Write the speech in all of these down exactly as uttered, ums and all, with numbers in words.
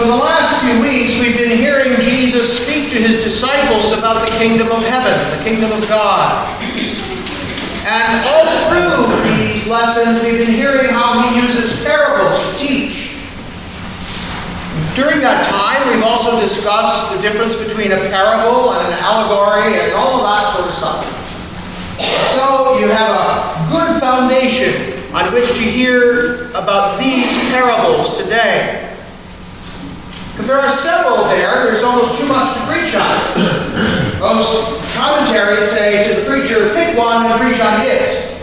For the last few weeks, we've been hearing Jesus speak to his disciples about the kingdom of heaven, the kingdom of God. And all through these lessons, we've been hearing how he uses parables to teach. During that time, we've also discussed the difference between a parable and an allegory and all of that sort of stuff. So you have a good foundation on which to hear about these parables today. Because there are several there, there's almost too much to preach on. Most commentaries say to the preacher, pick one and preach on it.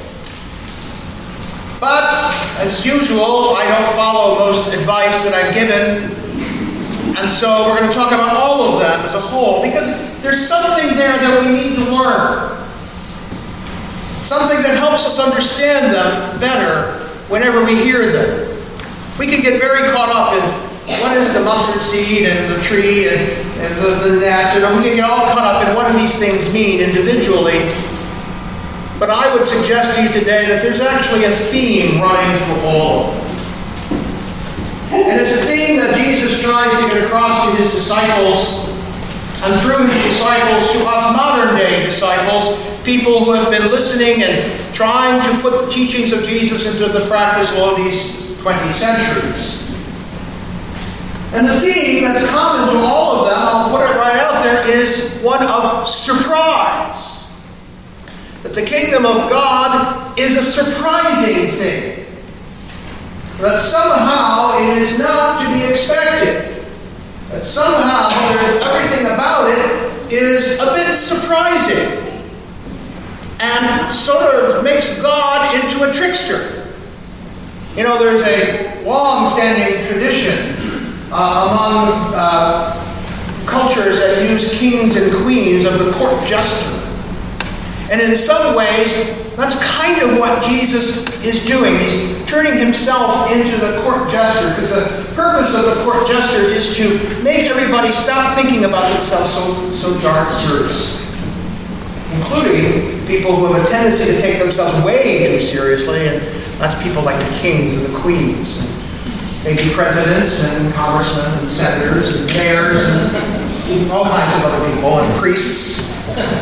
But, as usual, I don't follow most advice that I'm given. And so we're going to talk about all of them as a whole, because there's something there that we need to learn. Something that helps us understand them better whenever we hear them. We can get very caught up in what is the mustard seed and the tree and, and the, the net, and we can get all caught up in what do these things mean individually. But I would suggest to you today that there's actually a theme running through all of them. And it's a theme that Jesus tries to get across to his disciples, and through his disciples to us modern-day disciples, people who have been listening and trying to put the teachings of Jesus into the practice all these twenty centuries. And the theme that's common to all of them, I'll put it right out there, is one of surprise. That the kingdom of God is a surprising thing. That somehow it is not to be expected. That somehow there's everything about it is a bit surprising. And sort of makes God into a trickster. You know, there's a long-standing tradition Uh, among uh, cultures that use kings and queens of the court jester. And in some ways, that's kind of what Jesus is doing. He's turning himself into the court jester, because the purpose of the court jester is to make everybody stop thinking about themselves so, so darn seriously. Including people who have a tendency to take themselves way too seriously, and that's people like the kings and the queens. Maybe presidents and congressmen and senators and mayors and all kinds of other people and priests.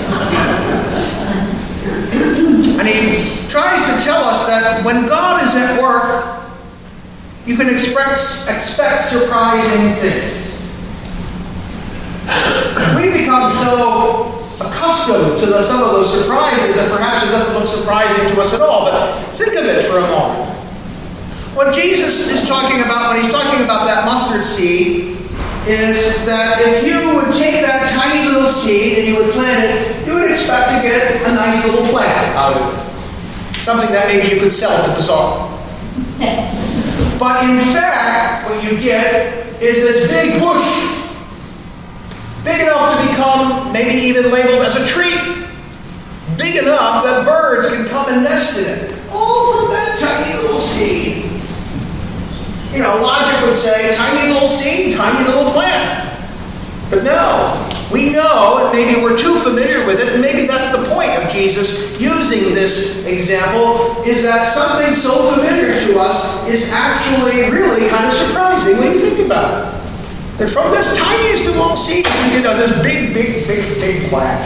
And he tries to tell us that when God is at work, you can expect, expect surprising things. We become so accustomed to the, some of those surprises that perhaps it doesn't look surprising to us at all. But think of it for a moment. What Jesus is talking about when he's talking about that mustard seed is that if you would take that tiny little seed and you would plant it, you would expect to get a nice little plant out of it. Something that maybe you could sell at the bazaar. But in fact, what you get is this big bush, big enough to become maybe even labeled as a tree, big enough that birds can come and nest in it, all from that tiny little seed. You know, logic would say, tiny little seed, tiny little plant. But no, we know, and maybe we're too familiar with it, and maybe that's the point of Jesus using this example, is that something so familiar to us is actually really kind of surprising when you think about it. That from this tiniest of little seed, you know, this big, big, big, big plant.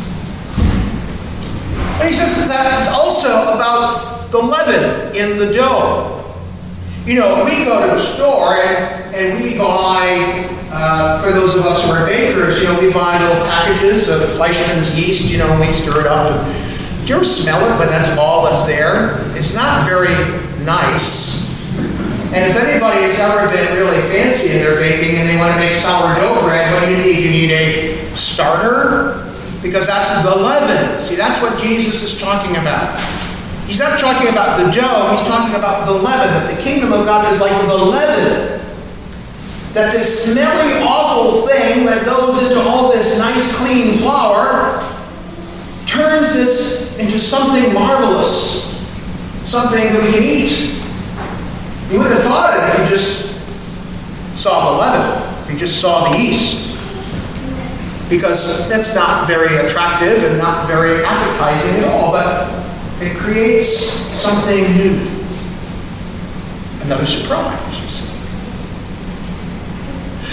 And he says that it's also about the leaven in the dough. You know, we go to the store and, and we buy, uh, for those of us who are bakers, you know, we buy little packages of Fleischmann's yeast, you know, and we stir it up. And, do you ever smell it when that's all that's there? It's not very nice. And if anybody has ever been really fancy in their baking and they want to make sourdough bread, what do you need? You need a starter, because that's the leaven. See, that's what Jesus is talking about. He's not talking about the dough, he's talking about the leaven, that the kingdom of God is like the leaven. That this smelly, awful thing that goes into all this nice, clean flour turns this into something marvelous, something that we can eat. You wouldn't have thought it if you just saw the leaven, if you just saw the yeast. Because that's not very attractive and not very appetizing at all, but it creates something new. Another surprise, you see.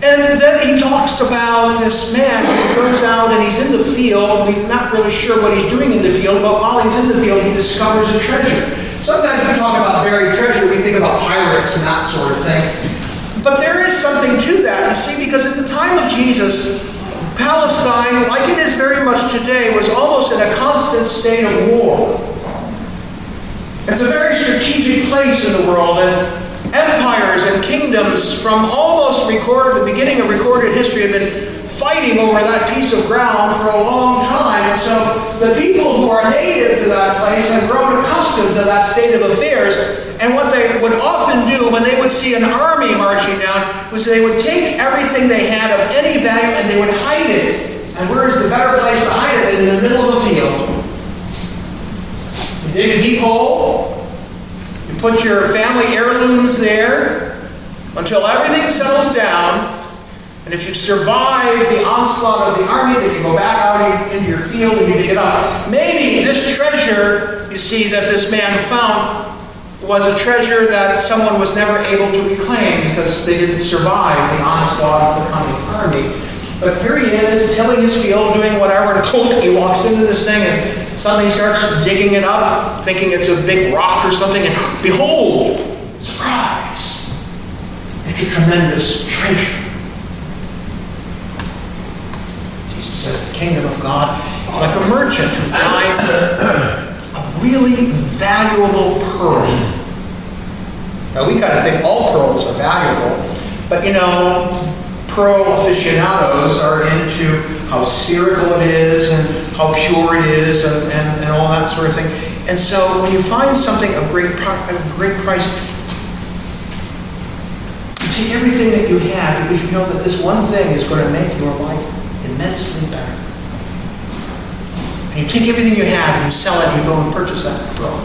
And then he talks about this man who goes out and he's in the field. We're not really sure what he's doing in the field, but while he's in the field, he discovers a treasure. Sometimes we talk about buried treasure, we think about pirates and that sort of thing. But there is something to that, you see, because at the time of Jesus, Palestine, like it is very much today, was almost in a constant state of war. It's a very strategic place in the world, and empires and kingdoms from almost record the beginning of recorded history have been fighting over that piece of ground for a long time. And so the people who are native to that place have grown accustomed to that state of affairs. And what they would often do when they would see an army marching down was they would take everything they had of any value and they would hide it. And where is the better place to hide it than in the middle of the field? You dig a deep hole. You put your family heirlooms there until everything settles down. And if you survive the onslaught of the army, then you go back out into your field and you dig it up. Maybe this treasure, you see, that this man found was a treasure that someone was never able to reclaim because they didn't survive the onslaught of the coming army. But here he is, tilling his field, doing whatever, and clunk, he walks into this thing and suddenly starts digging it up, thinking it's a big rock or something, and behold, surprise, it's a tremendous treasure. Jesus says the kingdom of God is like a merchant who finds a, a really valuable pearl. Now we kind of think all pearls are valuable, but you know, pearl aficionados are into how spherical it is and how pure it is and, and, and all that sort of thing. And so when you find something of great, of great price, you take everything that you have because you know that this one thing is going to make your life immensely better. And you take everything you have and you sell it and you go and purchase that pearl.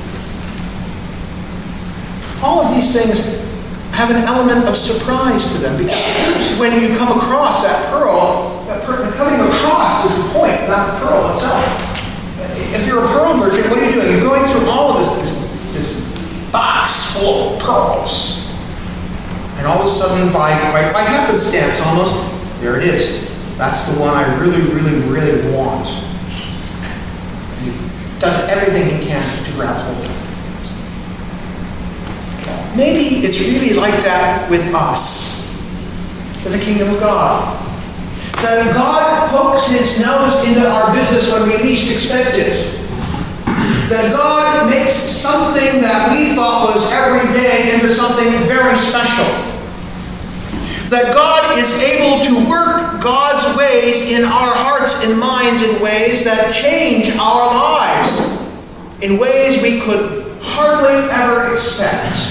All of these things have an element of surprise to them because when you come across that pearl, that per- coming across is the point, not the pearl itself. If you're a pearl merchant, what are you doing? You're going through all of this, this, this box full of pearls. And all of a sudden, by, by, by happenstance almost, there it is. That's the one I really, really, really want. And he does everything he can to grab hold of it. Maybe it's really like that with us, in the kingdom of God. That God pokes his nose into our business when we least expect it. That God makes something that we thought was everyday into something very special. That God is able to work God's ways in our hearts and minds in ways that change our lives, in ways we could hardly ever expect.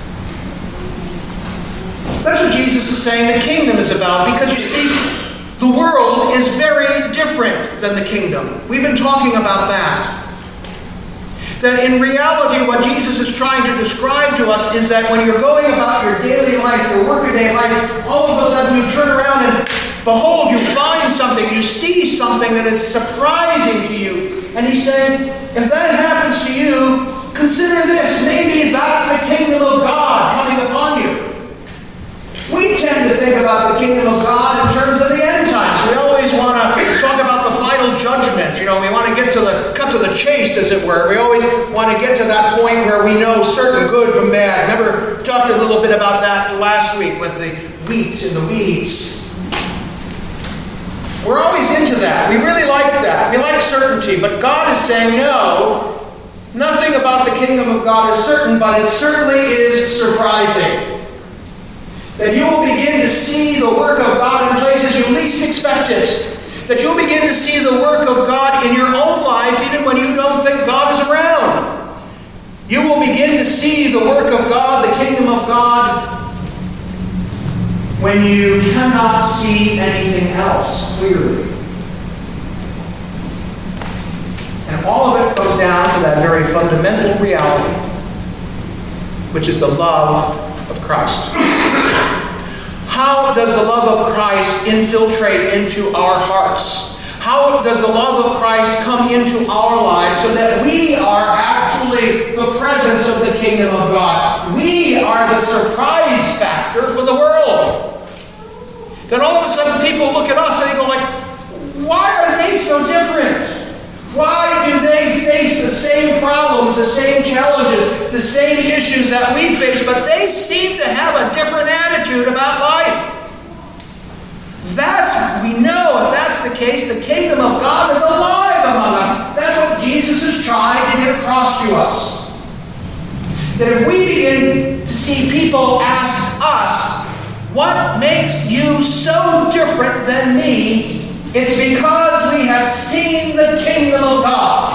That's what Jesus is saying the kingdom is about, because you see, the world is very different than the kingdom. We've been talking about that. That in reality, what Jesus is trying to describe to us is that when you're going about your daily life, your workaday life, all of a sudden you turn around and behold, you find something, you see something that is surprising to you. And he's saying, if that happens to you, consider this, maybe that's the kingdom of God coming upon you. We tend to think about the kingdom of God in terms of the end times. We always want to talk about the final judgment. You know, we want to get to the cut to the chase, as it were. We always want to get to that point where we know certain good from bad. Remember, we talked a little bit about that last week with the wheat and the weeds. We're always into that. We really like that. We like certainty. But God is saying, no, nothing about the kingdom of God is certain, but it certainly is surprising. That you will begin to see the work of God in places you least expect it. That you'll begin to see the work of God in your own lives even when you don't think God is around. You will begin to see the work of God, the kingdom of God, when you cannot see anything else clearly. And all of it comes down to that very fundamental reality, which is the love of Christ. How does the love of Christ infiltrate into our hearts? How does the love of Christ come into our lives so that we are actually the presence of the kingdom of God? We are the surprise factor for the world. then all of a sudden people look at us and they go like, why are they so different? Why do they face the same problems, the same challenges, the same issues that we face, but they seem to have a different attitude about life? That's, we know, if that's the case, the kingdom of God is alive among us. That's what Jesus is trying to get across to us. That if we begin to see people ask us, what makes you so different than me? It's because we have seen the kingdom of God.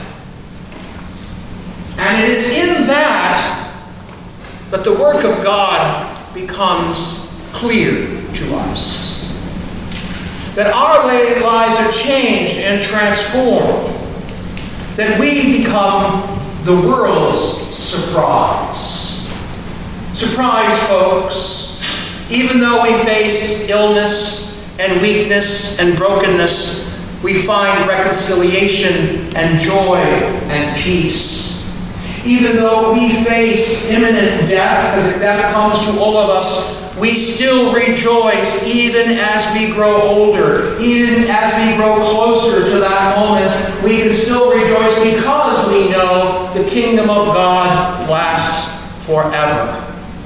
And it is in that that the work of God becomes clear to us. That our lives are changed and transformed. That we become the world's surprise. Surprise, folks. Even though we face illness and weakness and brokenness, we find reconciliation and joy and peace. Even though we face imminent death, because death comes to all of us, we still rejoice even as we grow older. Even as we grow closer to that moment, we can still rejoice because we know the kingdom of God lasts forever.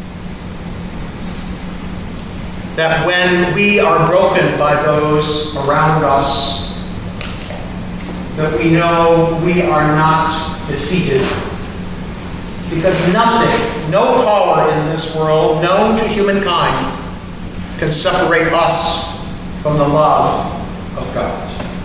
That when we are broken by those around us, that we know we are not defeated. Because nothing, no power in this world known to humankind can separate us from the love of God.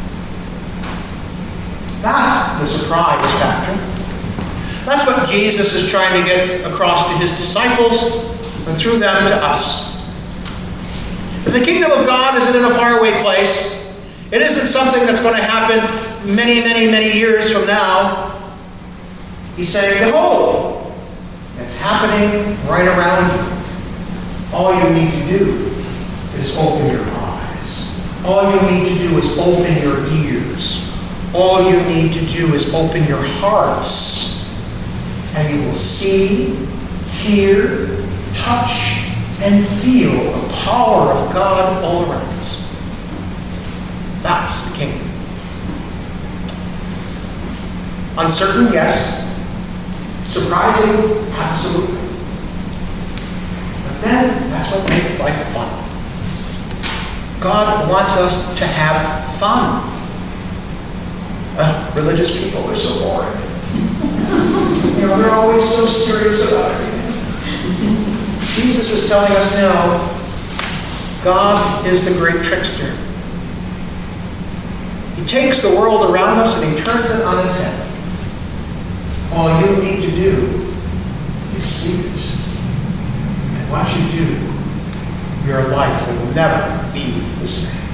That's the surprise factor. That's what Jesus is trying to get across to his disciples and through them to us. The kingdom of God isn't in a faraway place. It isn't something that's going to happen many, many, many years from now. He's saying, behold, it's happening right around you. All you need to do is open your eyes. All you need to do is open your ears. All you need to do is open your hearts. And you will see, hear, touch, and feel the power of God all around us. That's the kingdom. Uncertain, yes. Surprising, absolutely. But then, that's what makes life fun. God wants us to have fun. Uh, religious people are so boring. You know, they're always so serious about everything. Jesus is telling us now, God is the great trickster. He takes the world around us and he turns it on its head. All you need to do is see it. And what you do, your life will never be the same.